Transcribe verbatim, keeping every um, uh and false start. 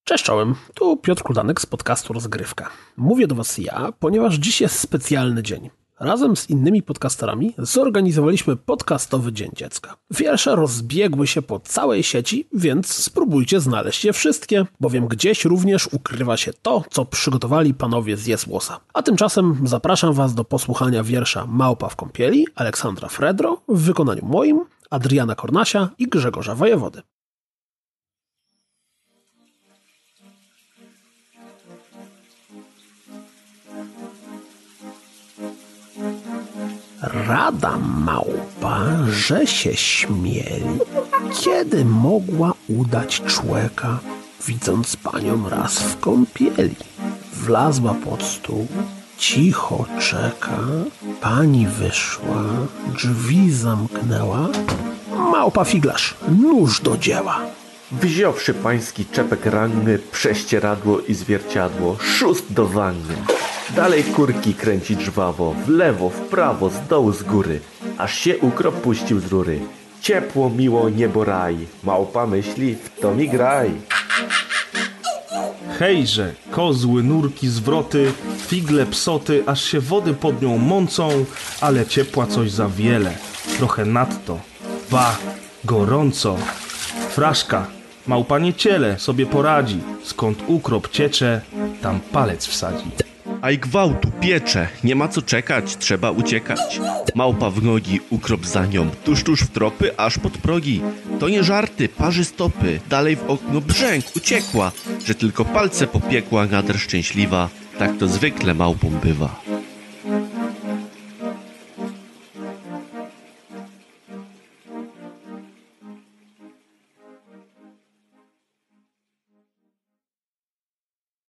Cześć czołem, tu Piotr Kuldanek z podcastu Rozgrywka. Mówię do Was ja, ponieważ dziś jest specjalny dzień. Razem z innymi podcasterami zorganizowaliśmy podcastowy Dzień Dziecka. Wiersze rozbiegły się po całej sieci, więc spróbujcie znaleźć je wszystkie, bowiem gdzieś również ukrywa się to, co przygotowali panowie z Jesłosa. A tymczasem zapraszam Was do posłuchania wiersza Małpa w kąpieli Aleksandra Fredro w wykonaniu moim, Adriana Kornasia i Grzegorza Wojewody. Rada małpa, że się śmieli, kiedy mogła udać człeka, widząc panią raz w kąpieli. Wlazła pod stół, cicho czeka, pani wyszła, drzwi zamknęła. Małpa figlarz, nóż do dzieła. Wziąwszy pański czepek ranny, prześcieradło i zwierciadło, szóst do wanny. Dalej kurki kręcić żwawo, w lewo, w prawo, z dołu, z góry, aż się ukrop puścił z rury. Ciepło, miło, niebo, raj, małpa myśli, w to mi graj. Hejże, kozły, nurki, zwroty, figle, psoty, aż się wody pod nią mącą, ale ciepła coś za wiele, trochę nadto, ba, gorąco. Fraszka, małpa nie ciele, sobie poradzi, skąd ukrop ciecze, tam palec wsadzi. A i gwałtu piecze, nie ma co czekać, trzeba uciekać. Małpa w nogi, ukrop za nią, tuż tuż w tropy, aż pod progi. To nie żarty, parzy stopy, dalej w okno brzęk, uciekła, że tylko palce popiekła, nader szczęśliwa, tak to zwykle małpą bywa.